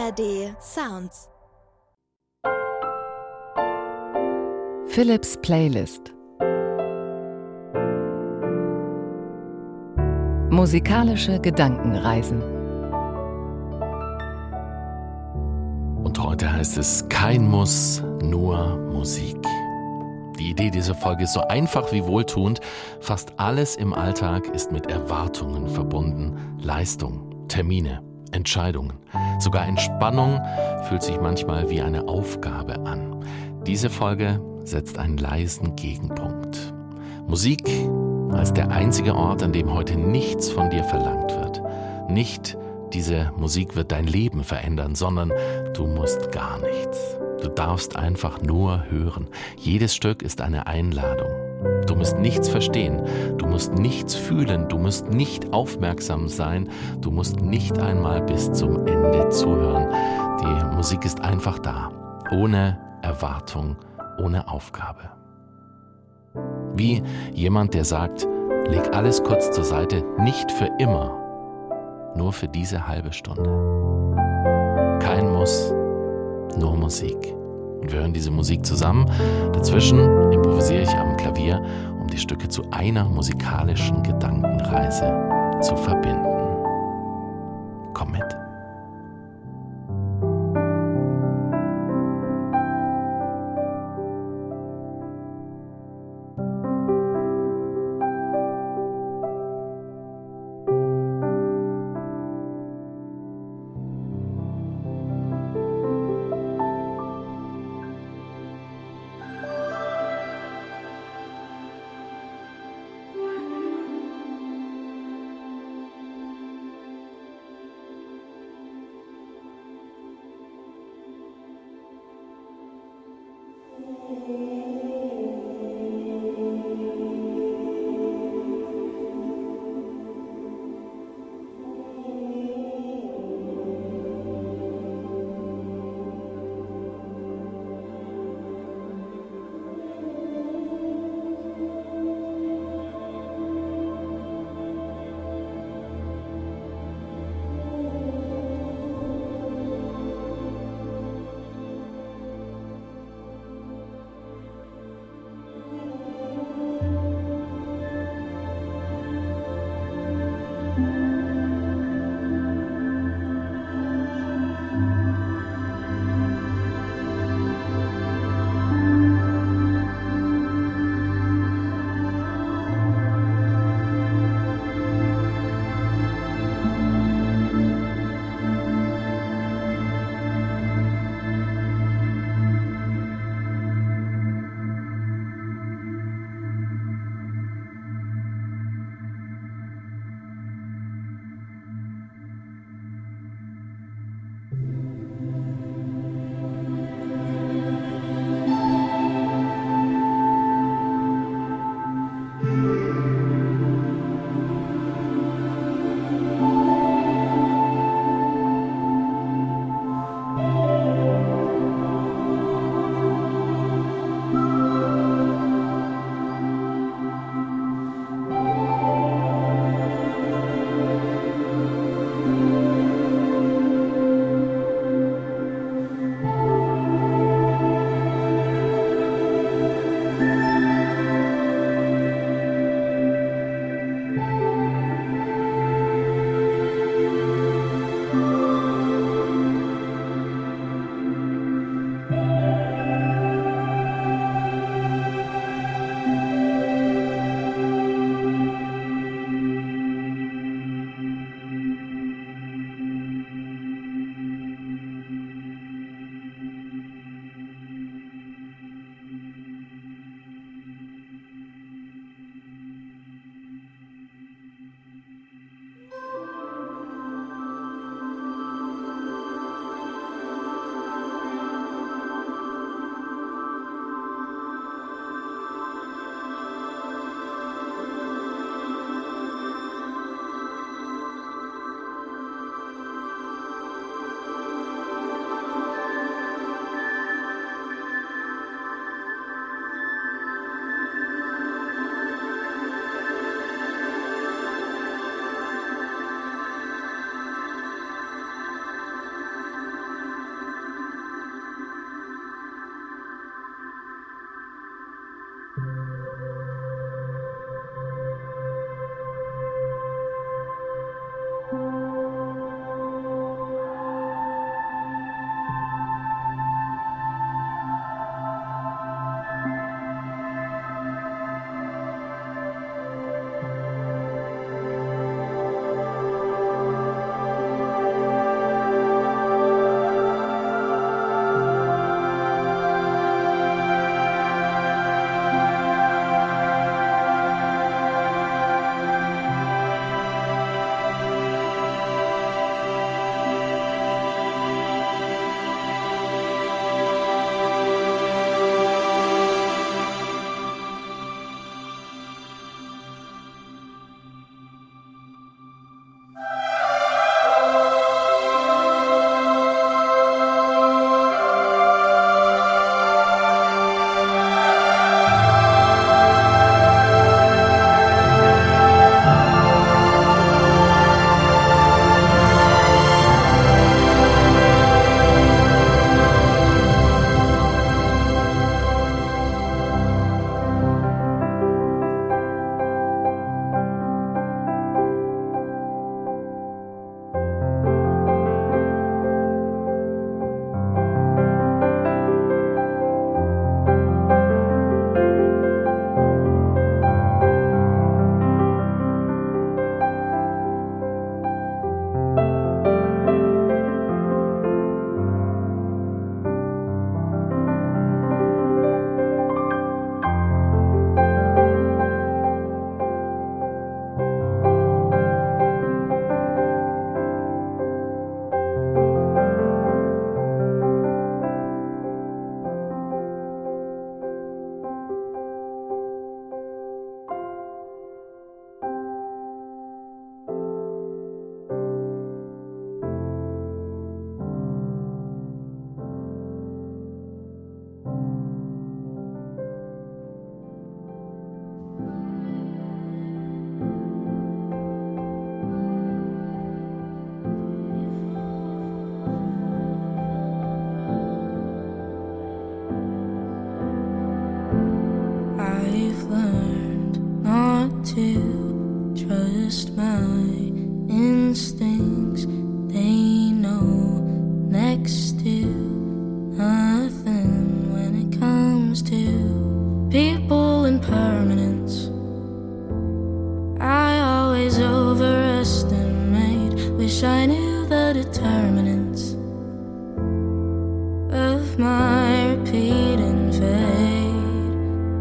ARD Sounds. Philips Playlist. Musikalische Gedankenreisen. Und heute heißt es kein Muss, nur Musik. Die Idee dieser Folge ist so einfach wie wohltuend. Fast alles im Alltag ist mit Erwartungen verbunden. Leistung, Termine, Entscheidungen. Sogar Entspannung fühlt sich manchmal wie eine Aufgabe an. Diese Folge setzt einen leisen Gegenpunkt. Musik als der einzige Ort, an dem heute nichts von dir verlangt wird. Nicht diese Musik wird dein Leben verändern, sondern du musst gar nichts. Du darfst einfach nur hören. Jedes Stück ist eine Einladung. Du musst nichts verstehen, du musst nichts fühlen, du musst nicht aufmerksam sein, du musst nicht einmal bis zum Ende zuhören. Die Musik ist einfach da, ohne Erwartung, ohne Aufgabe. Wie jemand, der sagt, leg alles kurz zur Seite, nicht für immer, nur für diese halbe Stunde. Kein Muss, nur Musik. Und wir hören diese Musik zusammen. Dazwischen improvisiere ich am Klavier, um die Stücke zu einer musikalischen Gedankenreise zu verbinden. Komm mit. trust my instincts. They know next to nothing when it comes to people and permanence. I always overestimate. Wish I knew the determinants of my repeat and fade.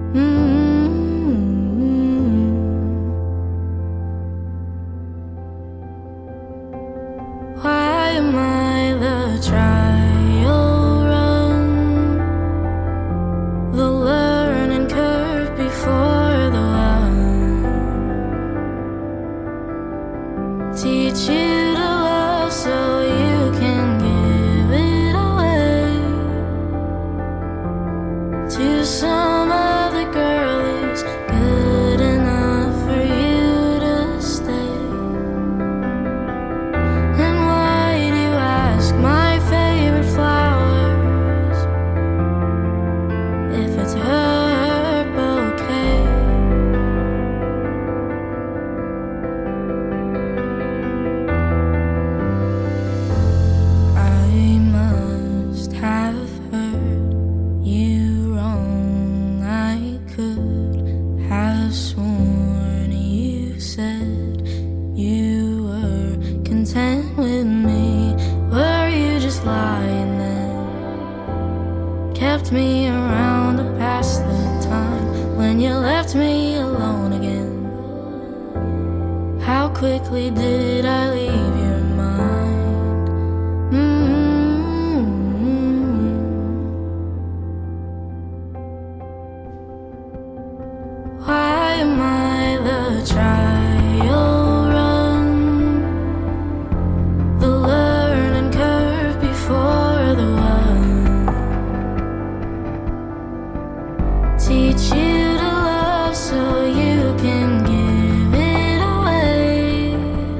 Why am I the trial run, the learning curve before the one? Teach you to love so you can give it away to some other girl who's good enough for you to stay. And why do you ask my favorite flowers if it's her bouquet? I must have heard you wrong. I could have sworn you said you were content with me. Were you just lying then? Kept me around to pass the time when you left me alone again. How quickly did I leave your mind? Why am I the trial run, the learning curve before the one? Teach you to love so you can give it away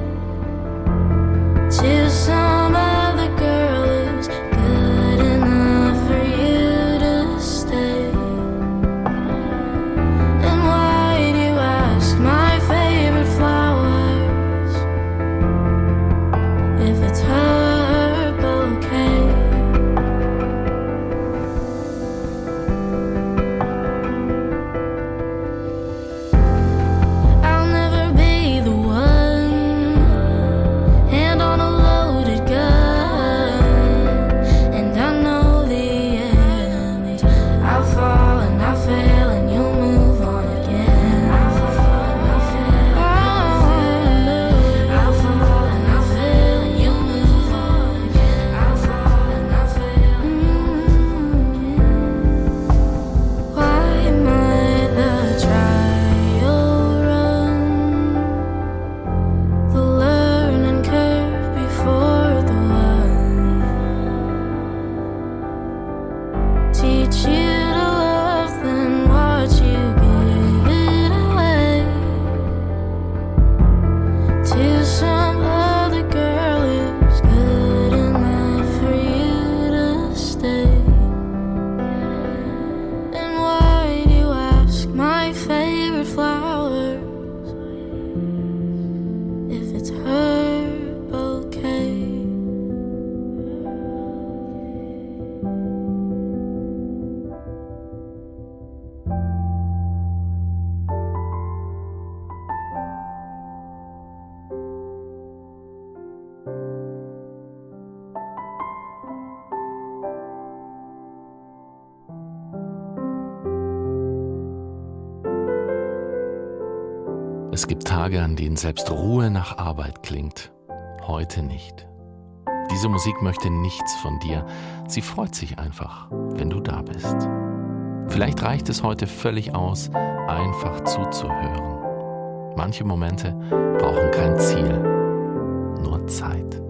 to some other girl who's good enough for you to stay. And why do you ask my favorite flowers if it's her bouquet? I'll never be the one, hand on a loaded gun, and I know the end. I'll fall and I'll fail and you'll move on again. I'll fall and I'll fail. I'll fall and I'll fail and you'll move on again. I'll fall and I'll fail. Why am I the trial run, the learning curve before the one? Teach you to love, then watch you give it away to some other girl who's good enough for you to stay. And why do you ask my favorite flowers if it's her bouquet? Es gibt Tage, an denen selbst Ruhe nach Arbeit klingt. Heute nicht. Diese Musik möchte nichts von dir. Sie freut sich einfach, wenn du da bist. Vielleicht reicht es heute völlig aus, einfach zuzuhören. Manche Momente brauchen kein Ziel, nur Zeit.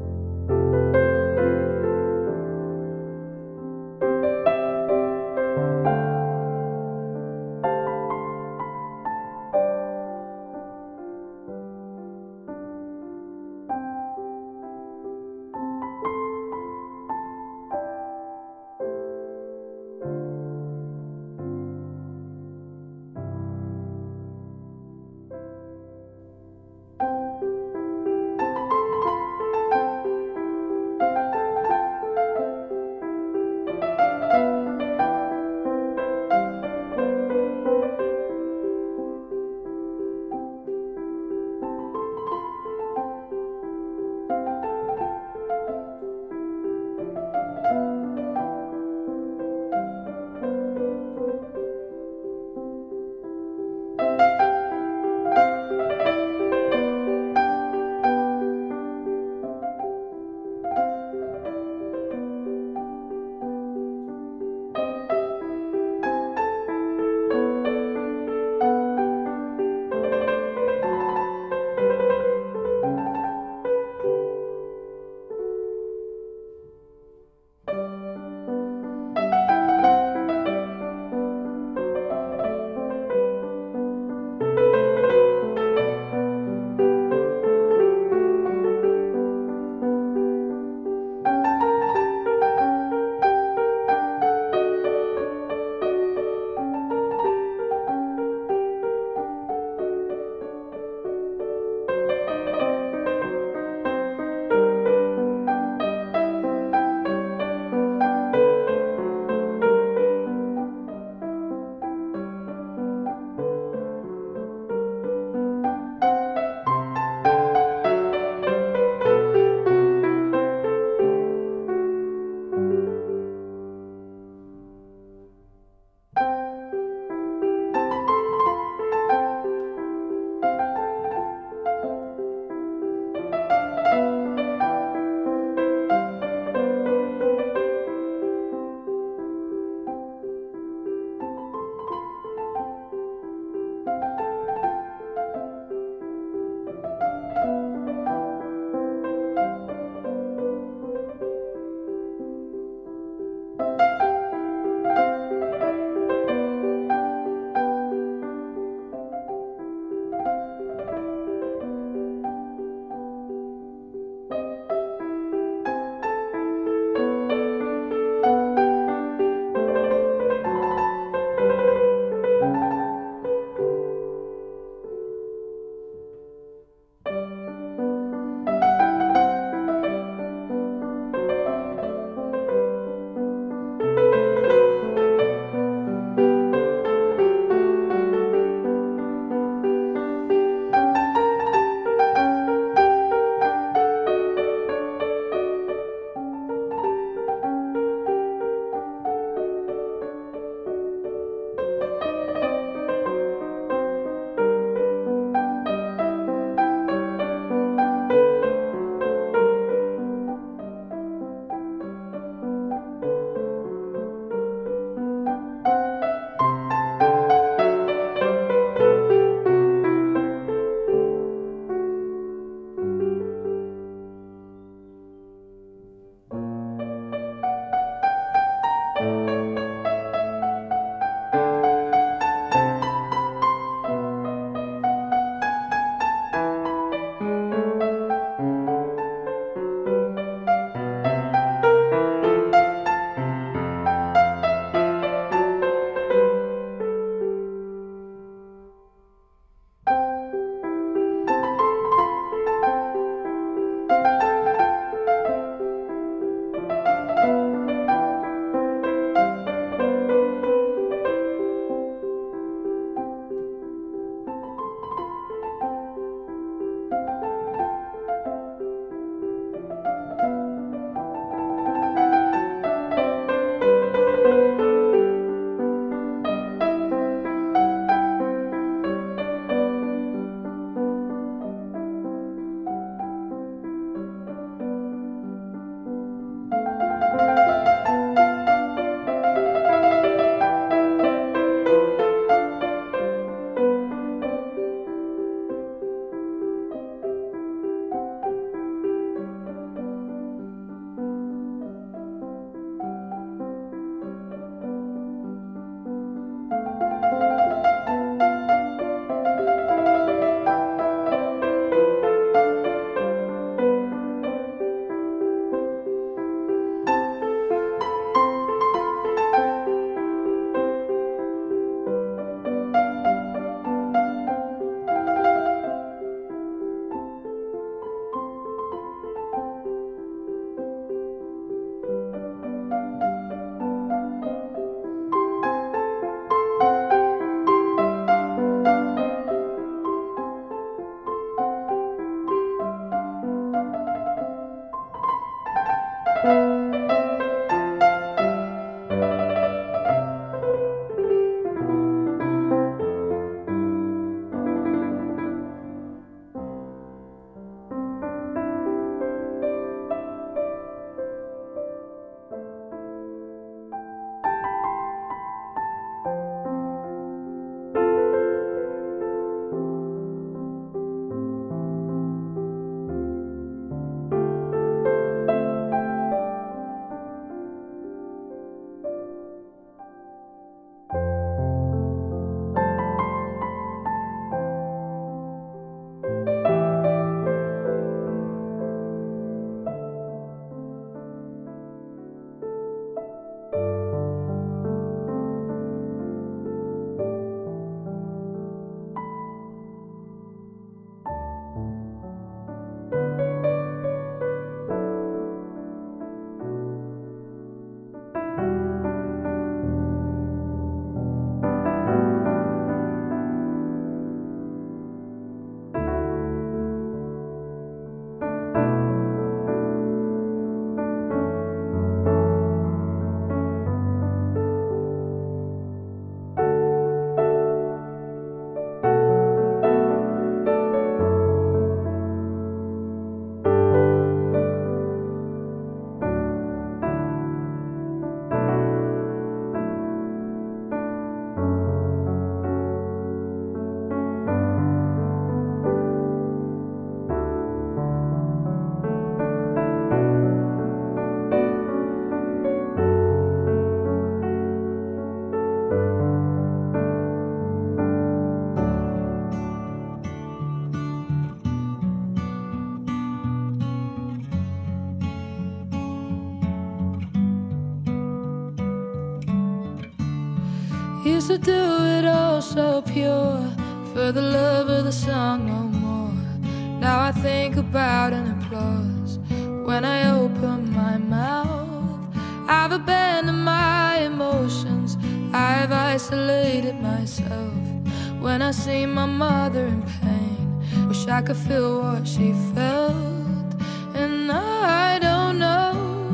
Used to do it all so pure, for the love of the song no more. Now I think about an applause when I open my mouth. I've abandoned my emotions, I've isolated myself. When I see my mother in pain, wish I could feel what she felt. And I don't know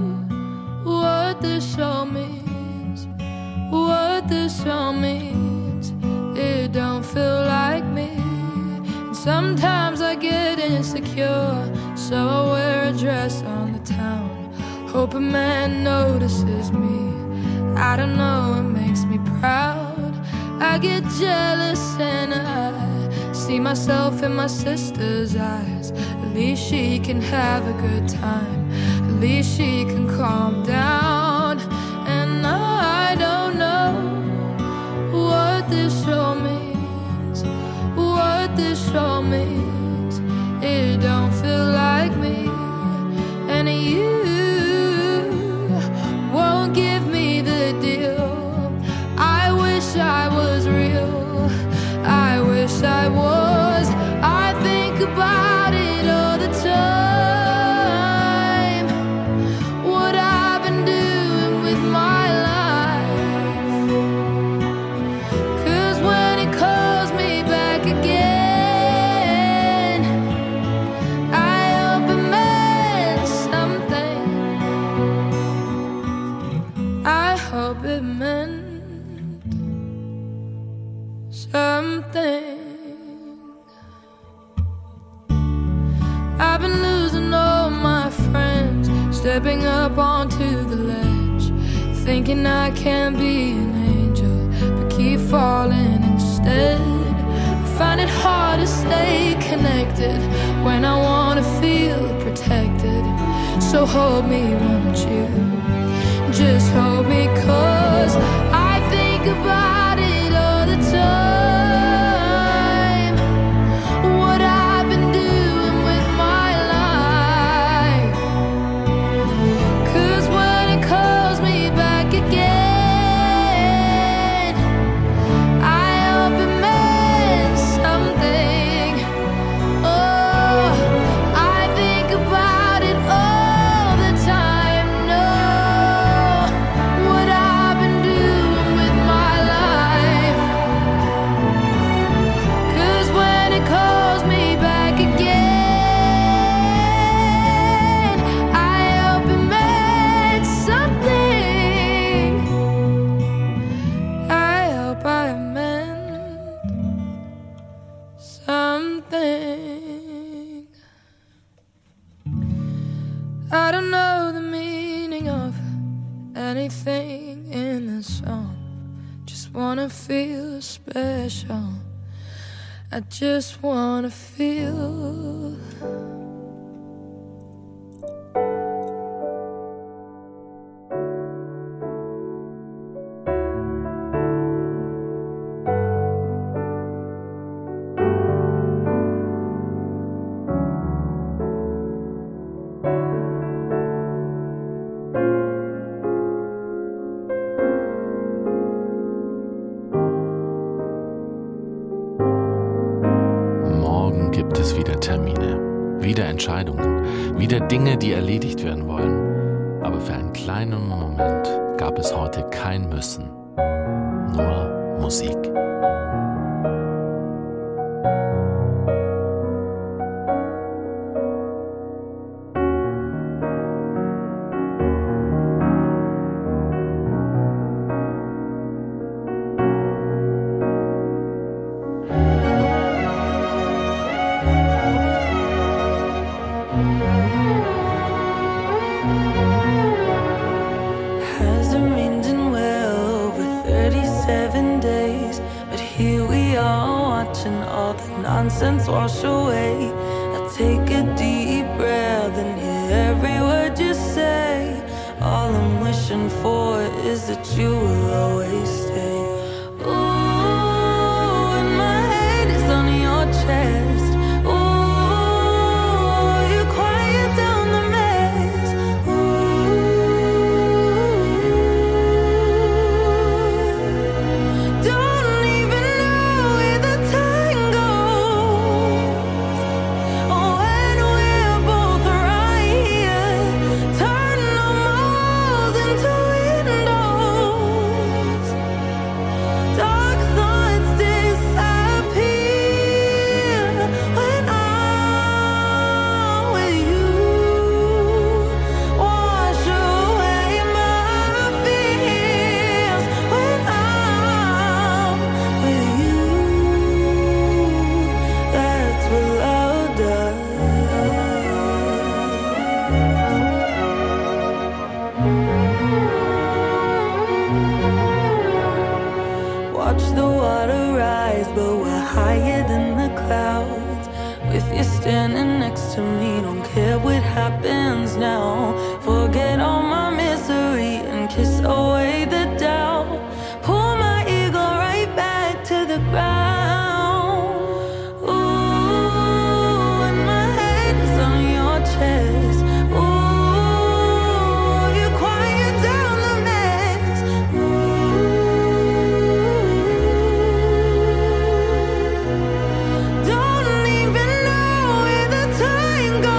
what this all means, what this all means. It don't feel like me, and sometimes I get insecure, so I wear a dress on the town, hope a man notices me. I don't know, it makes me proud. I get jealous and I see myself in my sister's eyes. At least she can have a good time, at least she can calm down. And I don't know what this all means, what this all means. It don't feel like me, and you won't give me the deal. I wish I was real, I wish I was. I think about it all the time, what I've been doing with my life. 'Cause when it calls me back again, I hope it meant something. I hope it meant something. I've been losing all my friends, stepping up onto the ledge, thinking I can be an angel, but keep falling instead. I find it hard to stay connected when I want to feel protected. So hold me, won't you? Just hold me, 'cause I think about it all the time, what I've been doing with my life. 'Cause when it calls me back again, I hope it meant something. Oh, I think about it all the time. No, what I've been doing with my life. I don't know the meaning of anything in this song. Just wanna feel special. I just wanna feel. Wieder Entscheidungen, wieder Dinge, die erledigt werden wollen. Aber für einen kleinen Moment gab es heute kein Müssen, nur Musik. Nonsense wash away. I take a deep breath and hear every word you say. All I'm wishing for is that you will always stay. Ooh, and my head is on your chest. Ooh, you quiet down the mess. Ooh, don't even know where the time goes. Oh, when we're both right here, turn our walls into windows. Dark thoughts disappear when I'm with you. Wash away my fears when I'm with you. That's what love does. Watch the water rise, but we're higher than the clouds. With you standing next to me, don't care what happens now. Forget all my misery and kiss away the doubt. Pull my ego right back to the ground. Ooh, and my head is on your chest. Ooh, you quiet down the mess. Ooh, don't even know where the time goes.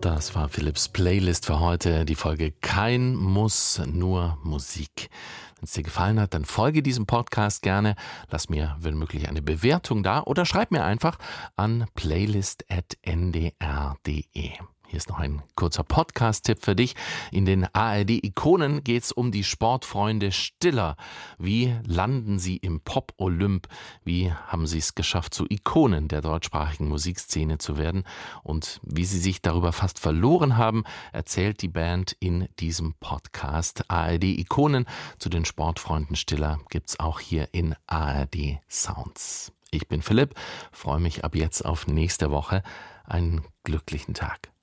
Das war Philipps Playlist für heute, die Folge Kein Muss, nur Musik. Wenn es dir gefallen hat, dann folge diesem Podcast gerne. Lass mir, wenn möglich, eine Bewertung da oder schreib mir einfach an playlist@ndr.de. Hier ist noch ein kurzer Podcast-Tipp für dich. In den ARD-Ikonen geht es um die Sportfreunde Stiller. Wie landen sie im Pop-Olymp? Wie haben sie es geschafft, zu Ikonen der deutschsprachigen Musikszene zu werden? Und wie sie sich darüber fast verloren haben, erzählt die Band in diesem Podcast. ARD-Ikonen zu den Sportfreunden Stiller gibt es auch hier in ARD Sounds. Ich bin Philipp, freue mich ab jetzt auf nächste Woche. Einen glücklichen Tag.